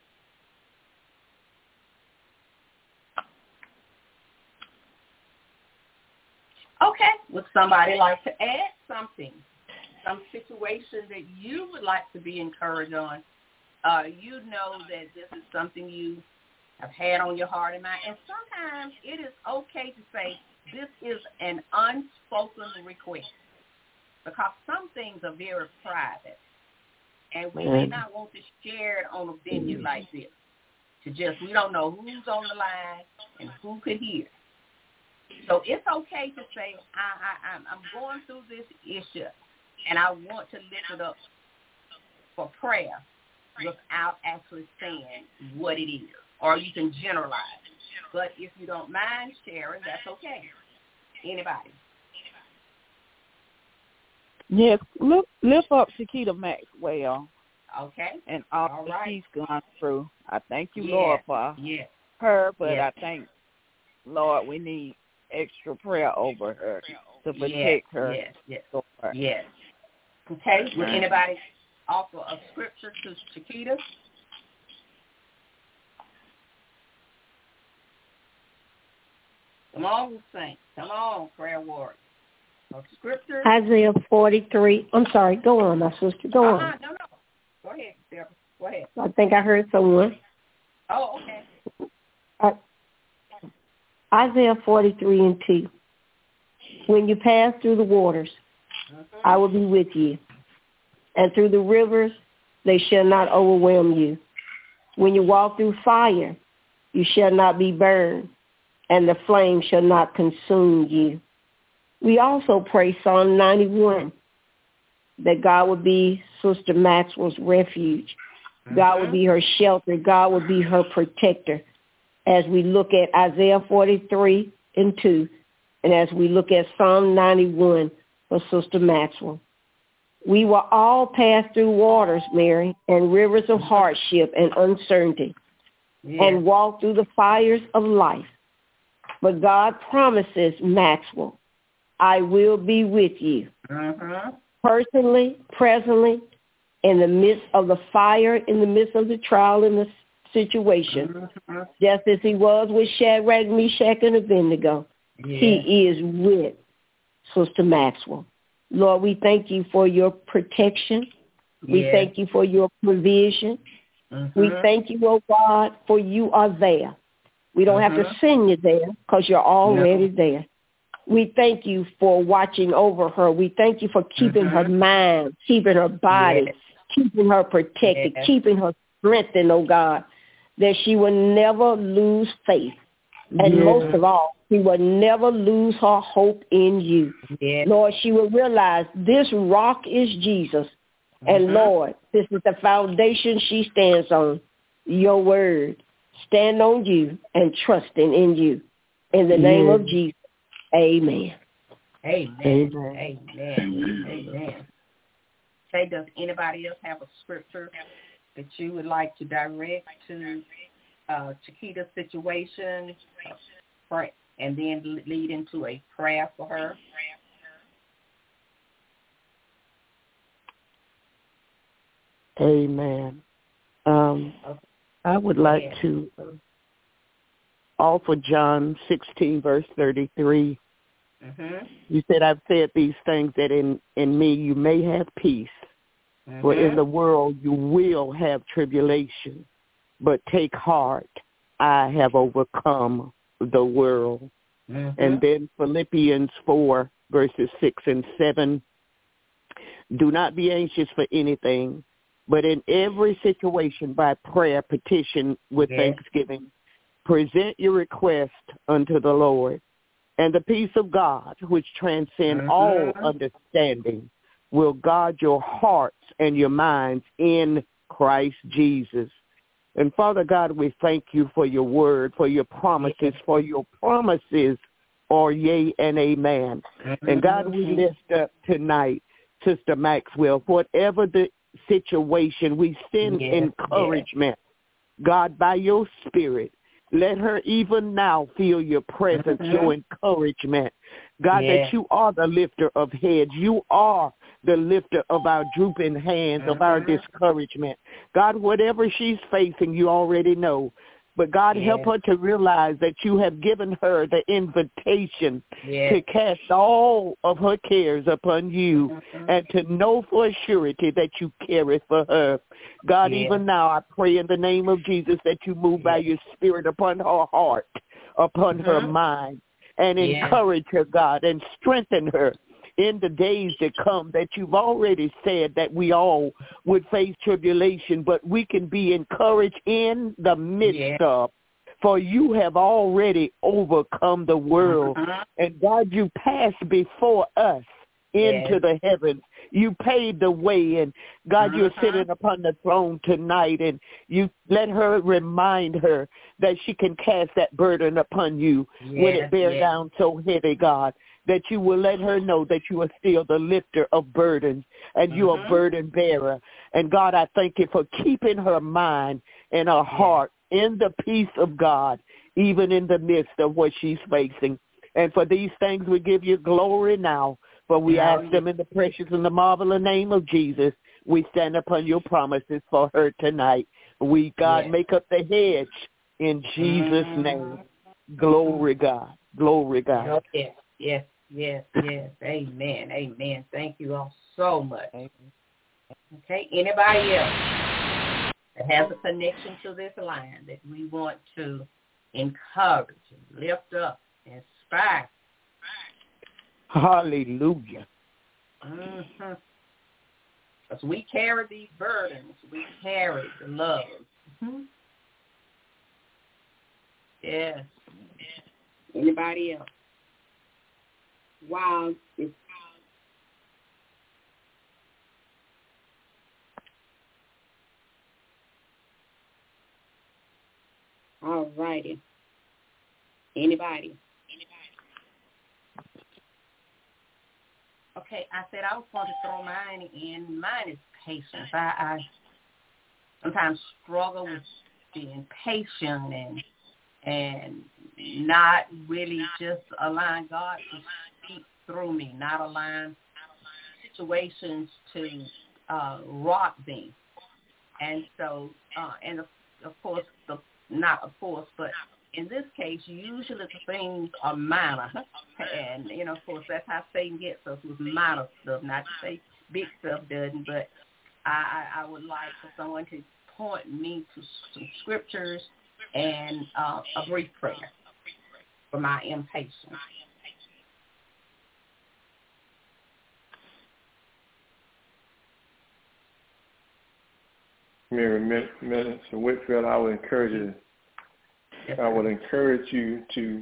Okay. Would somebody like to add something? Some situation that you would like to be encouraged on? Uh, you know that this is something you have had on your heart and mind. And sometimes it is okay to say this is an unspoken request, because some things are very private, and we may not want to share it on a venue like this. To just, we don't know who's on the line and who could hear. So it's okay to say, I, I, I'm, I'm going through this issue, and I want to lift it up for prayer without actually saying what it is. Or you can generalize. But if you don't mind sharing, that's okay. Anybody? Yes, lift, lift up Shakita Maxwell. Okay. And all, all that right. she's gone through. I thank you, yes. Lord, for yes. her, but yes. I think, Lord, we need extra prayer over her to protect yes. her. Yes, yes, Lord. yes. Okay, would anybody offer a scripture to Shakita? Come on, saints. Come on, prayer warriors. A scripture. Isaiah forty-three. I'm sorry. Go on, my sister. Go uh-huh, on. No, no. Go ahead, Deborah. Go ahead. I think I heard someone. Oh, okay. Uh, Isaiah forty-three and two. When you pass through the waters, mm-hmm. I will be with you. And through the rivers, they shall not overwhelm you. When you walk through fire, you shall not be burned, and the flame shall not consume you. We also pray Psalm ninety-one, that God would be Sister Maxwell's refuge. Mm-hmm. God would be her shelter. God would be her protector. As we look at Isaiah forty-three and two, and as we look at Psalm ninety-one for Sister Maxwell. We will all pass through waters, Mary, and rivers of hardship and uncertainty. yeah. and walk through the fires of life. But God promises, Maxwell, I will be with you. Uh-huh. Personally, presently, in the midst of the fire, in the midst of the trial, in the situation, uh-huh. just as he was with Shadrach, Meshach, and Abednego, yeah. he is with Sister Maxwell. Lord, we thank you for your protection. Yeah. We thank you for your provision. Uh-huh. We thank you, oh God, for you are there. We don't uh-huh. have to send you there because you're already no. there. We thank you for watching over her. We thank you for keeping uh-huh. her mind, keeping her body, yes. keeping her protected, yes. keeping her strengthened, oh God, that she will never lose faith. And yes. most of all, she will never lose her hope in you. Yes. Lord, she will realize this rock is Jesus. Uh-huh. And Lord, this is the foundation she stands on, your word. Stand on you and trusting in you. In the name yes. of Jesus, amen. Amen. Amen. Amen. Amen. Okay, does anybody else have a scripture that you would like to direct to uh, Chiquita's situation uh, and then lead into a prayer for her? Amen. Um, okay. I would like yeah. to offer John sixteen, verse thirty-three. Mm-hmm. You said, I've said these things that in, in me you may have peace. Mm-hmm. For in the world you will have tribulation. But take heart, I have overcome the world. Mm-hmm. And then Philippians four, verses six and seven. Do not be anxious for anything, but in every situation by prayer, petition with yes. thanksgiving, present your request unto the Lord. And the peace of God, which transcends mm-hmm. all understanding, will guard your hearts and your minds in Christ Jesus. And Father God, we thank you for your word, for your promises, yes. for your promises are yea and amen. Mm-hmm. And God, we lift up tonight Sister Maxwell, whatever the situation, we send yes. encouragement. Yes. God, by your spirit, let her even now feel your presence, mm-hmm. your encouragement. God, yeah. that you are the lifter of heads. You are the lifter of our drooping hands, mm-hmm. of our discouragement. God, whatever she's facing, you already know. But God, yeah. help her to realize that you have given her the invitation yeah. to cast all of her cares upon you mm-hmm. and to know for a surety that you care for her. God, yeah. even now I pray in the name of Jesus that you move yeah. by your spirit upon her heart, upon mm-hmm. her mind, and yeah. encourage her, God, and strengthen her in the days to come, that you've already said that we all would face tribulation, but we can be encouraged in the midst yeah. of, for you have already overcome the world. Uh-huh. And God, you passed before us into yeah. the heavens. You paved the way, and God, uh-huh. you're sitting upon the throne tonight, and you let her remind her that she can cast that burden upon you yeah. when it bears yeah. down so heavy, God, that you will let her know that you are still the lifter of burdens, and you uh-huh. are burden bearer. And God, I thank you for keeping her mind and her yeah. heart in the peace of God, even in the midst of what she's facing. And for these things, we give you glory now. For we yeah. ask them in the precious and the marvelous name of Jesus. We stand upon your promises for her tonight. We, God, yes. make up the hedge in Jesus' mm-hmm. name. Glory, God. Glory, God. Yes, yes, yes, yes. Amen, amen. Thank you all so much. Okay, anybody else that has a connection to this line that we want to encourage, lift up, inspire? Hallelujah. Mm-hmm. Because we carry these burdens. We carry the love. Mm-hmm. Yes. Anybody else? Wow. It's all righty. Anybody? Okay, I said I was going to throw mine in. Mine is patience. I, I sometimes struggle with being patient and and not really just allowing God to speak through me, not allowing situations to uh, rock me. And so, uh, and of, of course, the, not of course, but in this case, usually the things are minor. And, you know, of course, that's how Satan gets us with minor stuff, not to say big stuff doesn't, but I, I would like for someone to point me to some scriptures and uh, a brief prayer for my impatience. Mary Minister Whitfield, I would encourage you. Yes, I would encourage you to.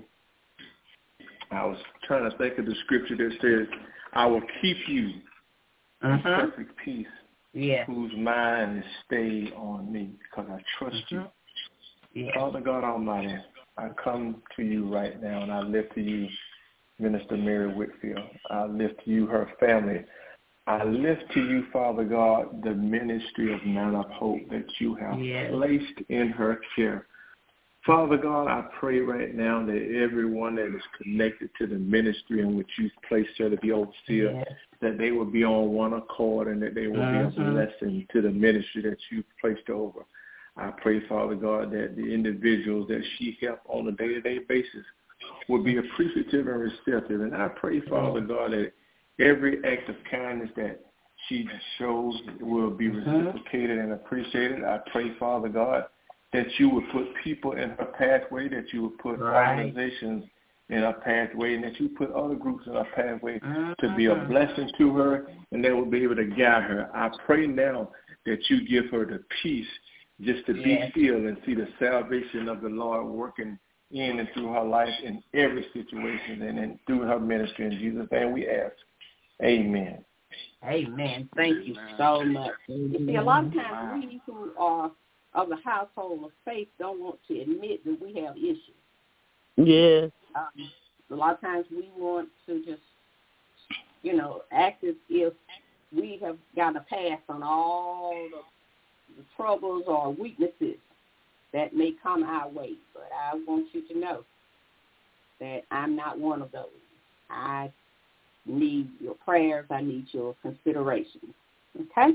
I was trying to think of the scripture that says, "I will keep you in uh-huh. perfect peace, yes. whose mind is stayed on me, because I trust uh-huh. you." Yes. Father God Almighty, I come to you right now, and I lift to you, Minister Mary Whitfield. I lift to you her family. I lift to you, Father God, the ministry of Man of Hope that you have yes. placed in her care. Father God, I pray right now that everyone that is connected to the ministry in which you've placed her to be overseer, yes. that they will be on one accord and that they will uh-huh. be a blessing to the ministry that you've placed over. I pray, Father God, that the individuals that she helps on a day-to-day basis will be appreciative and receptive. And I pray, Father God, that every act of kindness that she shows will be reciprocated and appreciated. I pray, Father God, that you would put people in her pathway, that you would put right. organizations in her pathway, and that you put other groups in her pathway uh-huh. to be a blessing to her, and they will be able to guide her. I pray now that you give her the peace just to yes. be still and see the salvation of the Lord working in and through her life in every situation and in, through her ministry. In Jesus' name we ask. Amen. Amen. Thank you so much. You see, a lot of times we who are of the household of faith don't want to admit that we have issues. Yes. Um, a lot of times we want to just, you know, act as if we have gotten a pass on all the, the troubles or weaknesses that may come our way. But I want you to know that I'm not one of those. I need your prayers. I need your consideration. Okay?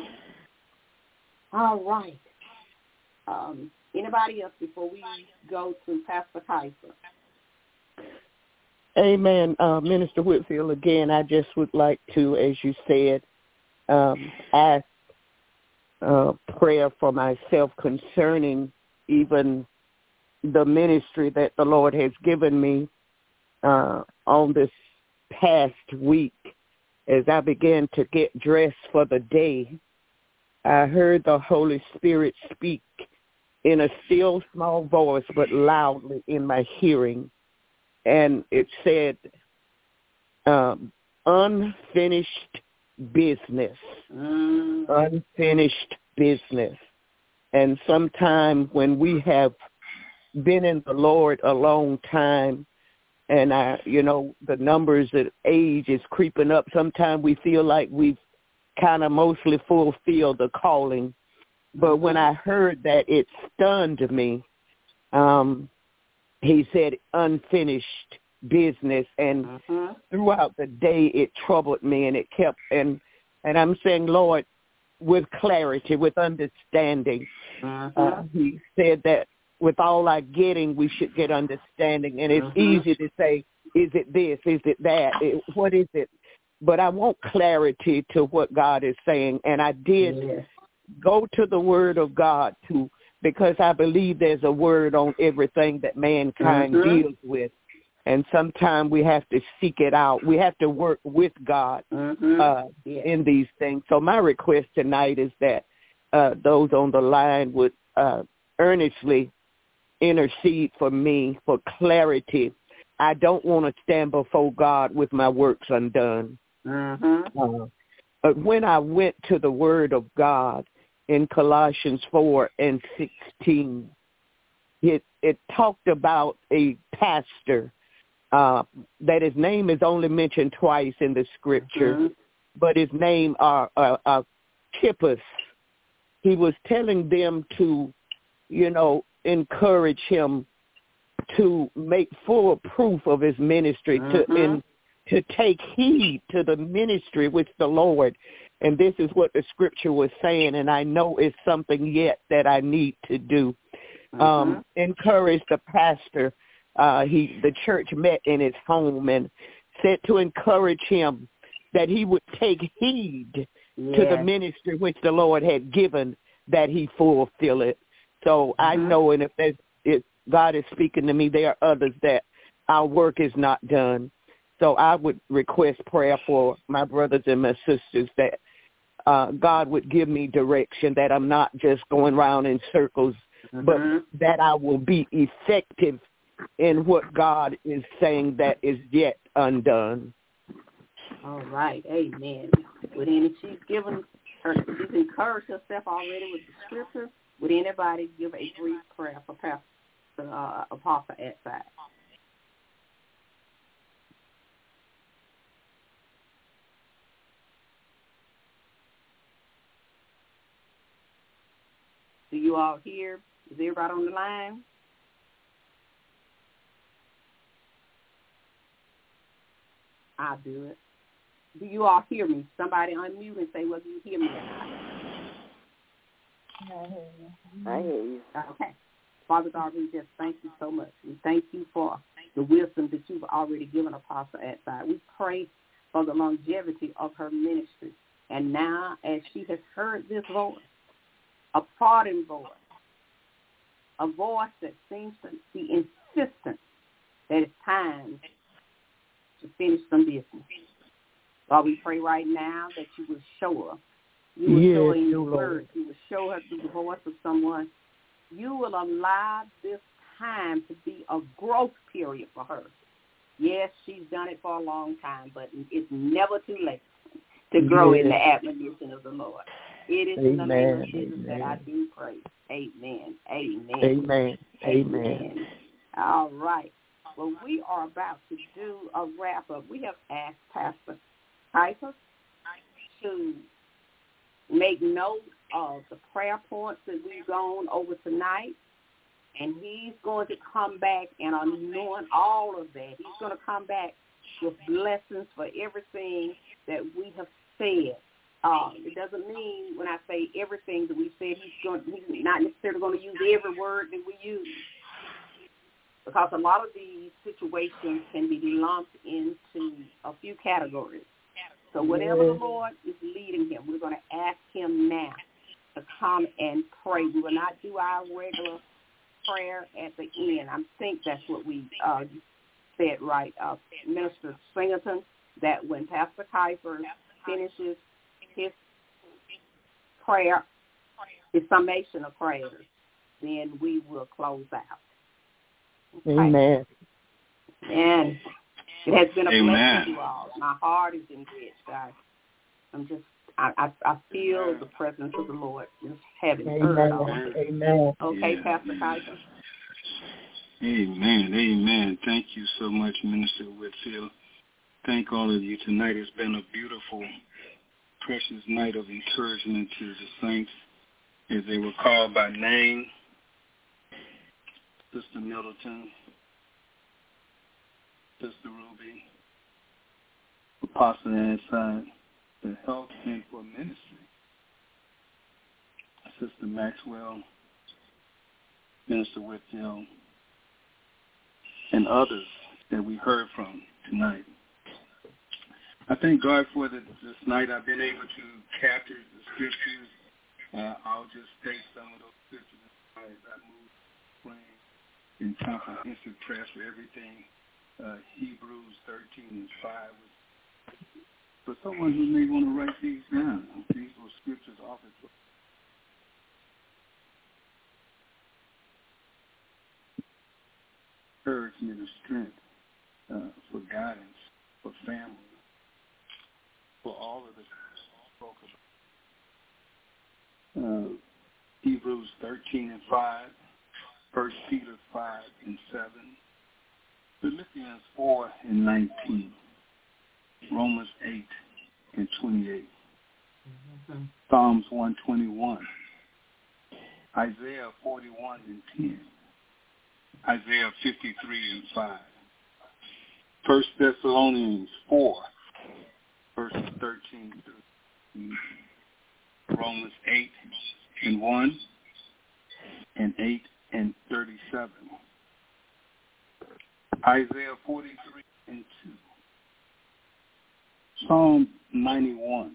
All right. Um, anybody else before we go to Pastor Kaiser? Amen. Uh, Minister Whitfield, again, I just would like to, as you said, um, ask uh, prayer for myself concerning even the ministry that the Lord has given me uh, on this past week. As I began to get dressed for the day, I heard the Holy Spirit speak in a still small voice but loudly in my hearing. And it said, um, unfinished business, mm. unfinished business. And sometime when we have been in the Lord a long time, and I, you know, the numbers of age is creeping up, sometimes we feel like we've kind of mostly fulfilled the calling. But when I heard that, it stunned me. Um, he said unfinished business, and uh-huh. throughout the day it troubled me, and it kept, and and I'm saying, Lord, with clarity, with understanding. Uh-huh. Uh, he said that with all our getting, we should get understanding, and it's uh-huh. easy to say, is it this, is it that, it, what is it? But I want clarity to what God is saying, and I did yes. go to the Word of God to, because I believe there's a word on everything that mankind uh-huh. deals with. And sometimes we have to seek it out. We have to work with God uh-huh. uh, yes. in these things. So my request tonight is that uh, those on the line would uh, earnestly intercede for me for clarity. I don't want to stand before God with my works undone. Uh-huh. Uh, but when I went to the Word of God, in Colossians four and sixteen, it it talked about a pastor uh, that his name is only mentioned twice in the scripture, uh-huh. but his name are uh, uh, Archippus. He was telling them to, you know, encourage him to make full proof of his ministry, mm-hmm. to in, to take heed to the ministry with the Lord. And this is what the scripture was saying, and I know it's something yet that I need to do. Mm-hmm. Um, encourage the pastor. Uh, he the church met in his home and said to encourage him that he would take heed yes. to the ministry which the Lord had given, that he fulfill it. So mm-hmm. I know, and if, there's, if God is speaking to me, there are others that our work is not done. So I would request prayer for my brothers and my sisters that uh, God would give me direction, that I'm not just going around in circles, mm-hmm. but that I will be effective in what God is saying that is yet undone. All right. Amen. Would any, she's given her, she's encouraged herself already with the scripture. Would anybody give a brief prayer for Pastor uh, Apostle Edside? Do you all hear? Is everybody on the line? I'll do it. Do you all hear me? Somebody unmute and say whether you hear me or not. I hear you. I hear you. Okay. Father God, we just thank you so much. We thank you for the wisdom that you've already given Apostle Edside. We pray for the longevity of her ministry. And now, as she has heard this voice, a prodding voice, a voice that seems to be insistent that it's time to finish some business. God, we pray right now that you will show her. You will yes, show her in your word. You will show her through the voice of someone. You will allow this time to be a growth period for her. Yes, she's done it for a long time, but it's never too late to grow yes. in the admonition of the Lord. It is Amen. In the name of Jesus Amen. That I do pray. Amen. Amen. Amen. Amen. Amen. All right. Well, we are about to do a wrap-up. We have asked Pastor Piper to make note of the prayer points that we've gone over tonight, and he's going to come back and anoint all of that. He's going to come back with blessings for everything that we have said. Uh, it doesn't mean when I say everything that we said, he's going. He's not necessarily going to use every word that we use, because a lot of these situations can be lumped into a few categories. So whatever the Lord is leading him, we're going to ask him now to come and pray. We will not do our regular prayer at the end. I think that's what we uh, said, right, uh, Minister Singleton, that when Pastor Kuiper finishes his prayer, his summation of prayers, then we will close out. Okay. Amen. And it has been a Amen. blessing to you all. My heart is enriched, guys. I'm just, I, I, I feel the presence of the Lord. Just having heard all of it. Amen. Okay, yeah. Pastor Kuiper. Amen. Amen. Thank you so much, Minister Whitfield. Thank all of you tonight. It's been a beautiful, precious night of encouragement to the saints as they were called by name. Sister Middleton, Sister Ruby, Apostle Edside, the Health and for Ministry, Sister Maxwell, Minister Whitfield, and others that we heard from tonight. I thank God for the, this night. I've been able to capture the scriptures. Uh, I'll just take some of those scriptures as I move, praying in comprehensive prayer for everything. Uh, Hebrews thirteen and five. For someone who may want to write these down, these were scriptures offered for encouragement and strength, uh, for guidance, for family, for all of the spoke about. Uh, Hebrews thirteen and five, First Peter five and seven, Philippians four and nineteen, Romans eight and twenty-eight, mm-hmm. Psalms one twenty-one, Isaiah forty-one and ten, Isaiah fifty-three and five, First Thessalonians four, verses thirteen through Romans eight and one, and eight and thirty-seven, Isaiah forty-three and two, Psalm ninety-one,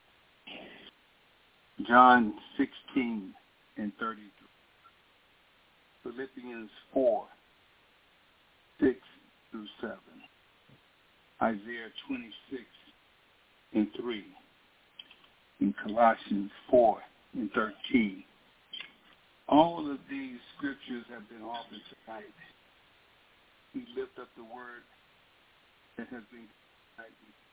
John sixteen and thirty-three, Philippians four, six through seven, Isaiah twenty-six and three, and Colossians four and thirteen. All of these scriptures have been offered tonight. We lift up the word that has been tonight.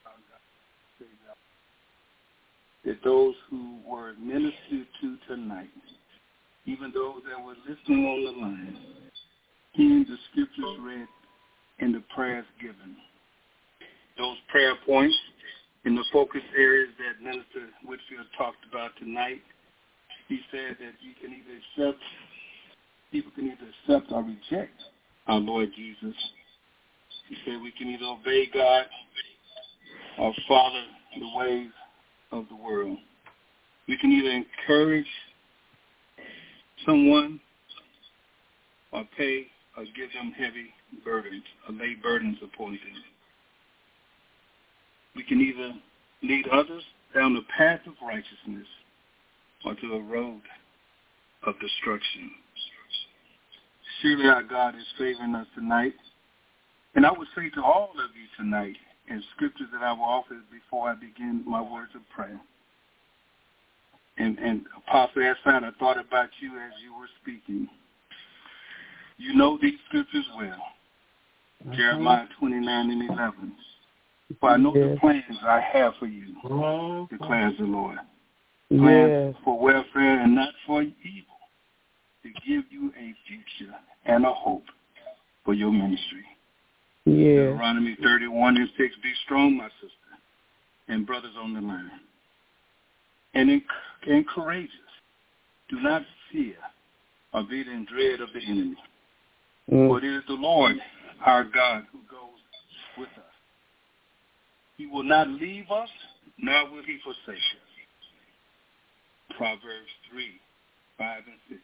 That those who were ministered to tonight, even those that were listening on the line, hearing the scriptures read and the prayers given, those prayer points in the focus areas that Minister Whitfield talked about tonight, he said that you can either accept, people can either accept or reject our Lord Jesus. He said we can either obey God or follow the ways of the world. We can either encourage someone or pay or give them heavy burdens or lay burdens upon them. We can either lead others down the path of righteousness or to a road of destruction. Surely our God is favoring us tonight. And I would say to all of you tonight, in scriptures that I will offer before I begin my words of prayer. And, and Apostle Aslan, I thought about you as you were speaking. You know these scriptures well. Mm-hmm. Jeremiah twenty-nine and eleven. For I know yes. the plans I have for you, mm-hmm. declares the Lord. Plans yes. for welfare and not for evil, to give you a future and a hope for your ministry. Yeah. Deuteronomy thirty-one and six, be strong, my sister, and brothers on the line, and, in, and courageous. Do not fear or be in dread of the enemy. Mm. For it is the Lord, our God, who goes with us. He will not leave us, nor will he forsake us. Proverbs three, five, and six.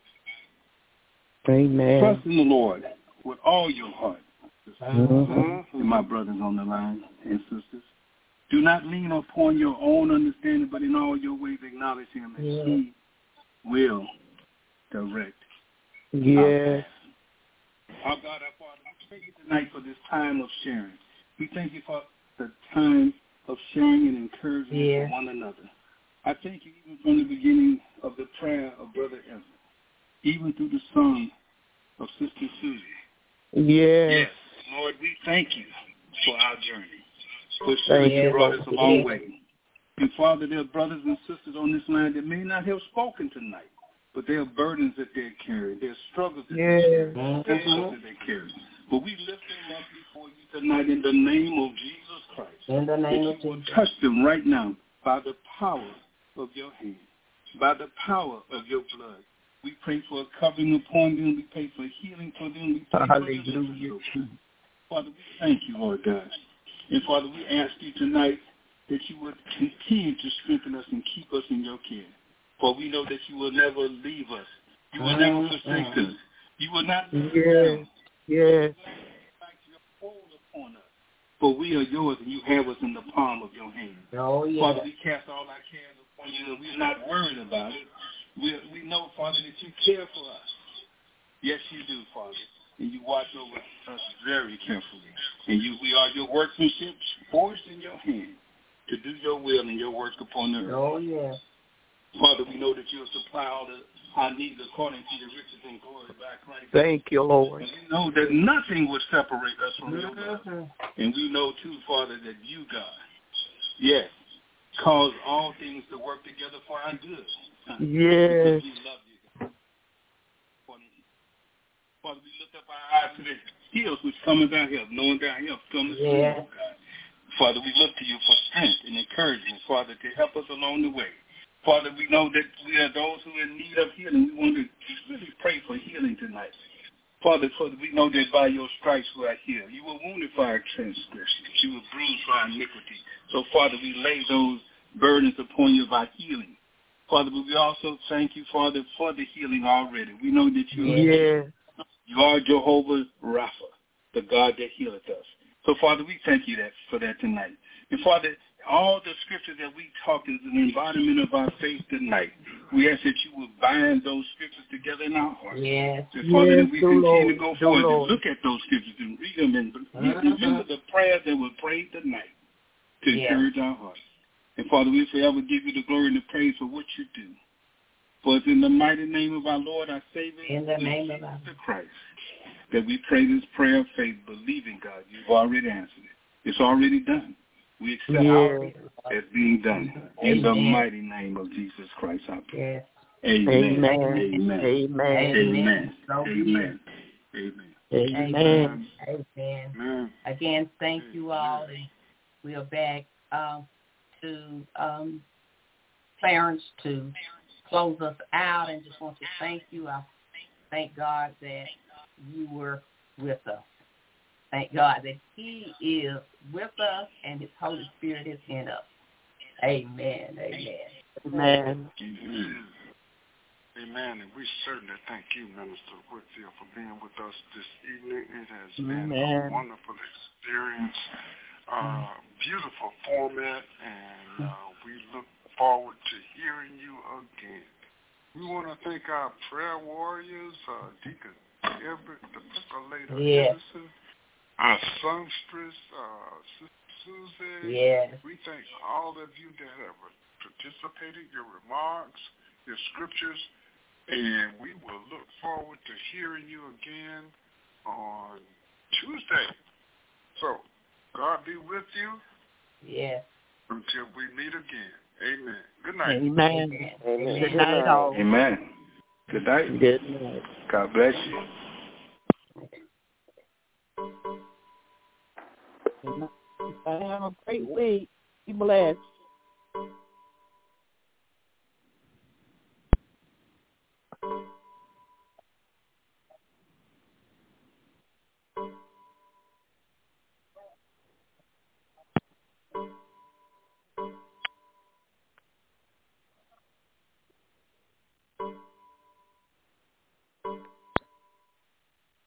Amen. Trust in the Lord with all your heart. Mm-hmm. And my brothers on the line and sisters, do not lean upon your own understanding, but in all your ways acknowledge him, and yeah. he will direct. Yes. Our God, our Father, we thank you tonight for this time of sharing. We thank you for the time of sharing and encouraging yeah. one another. I thank you even from the beginning of the prayer of Brother Ezra, even through the song of Sister Susie. Yes. Yes. Lord, we thank you for our journey. For sure you brought us a long way. And Father, there are brothers and sisters on this line that may not have spoken tonight, but there are burdens that they carry. There are struggles that yes. they carry. There are struggles that they carry. But we lift them up before you tonight in the name of Jesus Christ. In the name of Jesus. Will touch them right now by the power of your hand, by the power of your blood. We pray for a covering upon them. We pray for healing for them. We pray Hallelujah. for them. Father, we thank you, Lord God. And Father, we ask you tonight that you would continue to strengthen us and keep us in your care. For we know that you will never leave us. You will never forsake us. You will not leave us. Yes. For we are yours and you have us in the palm of your hand. Oh, yeah. Father, we cast all our cares upon you and we're not worried about it. We, we know, Father, that you care for us. Yes, you do, Father. And you watch over us very carefully. And you, we are your workmanship, forged in your hand to do your will and your work upon the earth. Oh, yeah. Father, we know that you'll supply all the, our needs according to your riches and glory by Christ. Thank you, Lord. And we know that nothing will separate us from your love. And we know, too, Father, that you, God, yes, cause all things to work together for our good. Yes. Because we love you. Father, we lift up our eyes to the hills which cometh our help, knowing that our help comes from you, God. Father, we look to you for strength and encouragement, Father, to help us along the way. Father, we know that we are those who are in need of healing. We want to really pray for healing tonight. Father, Father, we know that by your stripes we are healed. You were wounded for our transgressions. You were bruised for our iniquity. So, Father, we lay those burdens upon you by healing. Father, but we also thank you, Father, for the healing already. We know that you yeah. are, you are Jehovah Rapha, the God that healeth us. So, Father, we thank you that for that tonight. And, Father, all the scriptures that we talk is an embodiment of our faith tonight. We ask that you would bind those scriptures together in our hearts. Yes. And, Father, yes, that we continue Lord, to go forward Lord. and look at those scriptures and read them and Uh-huh. remember the prayers that were prayed tonight to yes. encourage our hearts. And, Father, we forever give you the glory and the praise for what you do. For it's in the mighty name of our Lord, our Savior, in the name of our Jesus Christ, that we pray this prayer of faith, believing, God, you've already answered it. It's already done. We accept Yes. it as being done. Amen. In the mighty name of Jesus Christ, I pray. Yes. Amen. Amen. Amen. Amen. Amen. So be Amen. it. Amen. Amen. Amen. Amen. Amen. Again, thank you all. And we are back um, to um, Clarence to close us out, and just want to thank you. I thank God that you were with us. Thank God that he is with us and his Holy Spirit is in us. Amen. Amen. Amen. Amen. Amen. And we certainly thank you, Minister Whitfield, for being with us this evening. It has Amen. been a wonderful experience, uh, beautiful format, and uh, we look forward to hearing you again. We want to thank our prayer warriors, uh, Deacon Everett, the Percolator Yes. Edison, our songstress, uh, Sister Susie. Yes. We thank all of you that have participated, your remarks, your scriptures, and we will look forward to hearing you again on Tuesday. So, God be with you. Yes. Until we meet again. Amen. Good night. Amen. Amen. Good night, all. Amen. Good night. Good night. God bless you. Have a great week. Be blessed.